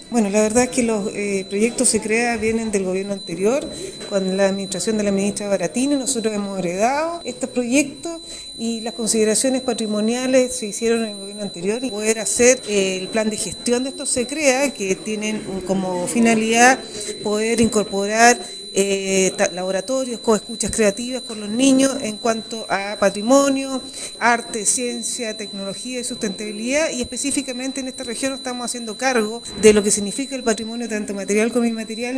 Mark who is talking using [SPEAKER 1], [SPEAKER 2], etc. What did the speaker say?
[SPEAKER 1] Bueno, la verdad es que los proyectos SECREA vienen del gobierno anterior, con la administración de la ministra Baratini. Nosotros hemos heredado estos proyectos y las consideraciones patrimoniales se hicieron en el gobierno anterior y poder hacer el plan de gestión de estos SECREA, que tienen como finalidad poder incorporar laboratorios, coescuchas creativas con los niños en cuanto a patrimonio, arte, ciencia, tecnología y sustentabilidad, y específicamente en esta región estamos haciendo cargo de lo que significa el patrimonio tanto material como inmaterial.